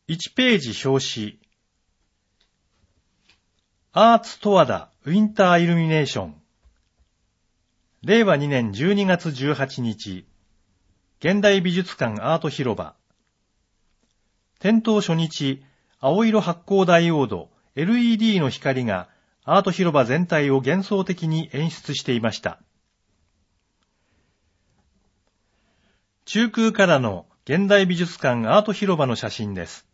1ページ表紙。アーツ十和田ウィンターイルミネーション。令和2年12月18日。現代美術館アート広場。点灯初日、青色発光ダイオード LED の光がアート広場全体を幻想的に演出していました。中空からの現代美術館アート広場の写真です。